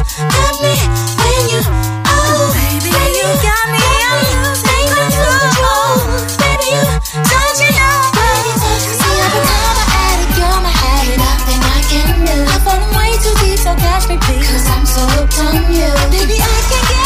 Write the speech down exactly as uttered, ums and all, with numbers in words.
got me when you, oh, baby, you got me, I'm losing control. Baby, you, don't you know? See, I've become an addict, you're my habit, nothing I can do. I've fallen way too deep, so catch me, please, 'cause I'm so hooked on you. Baby, I can't get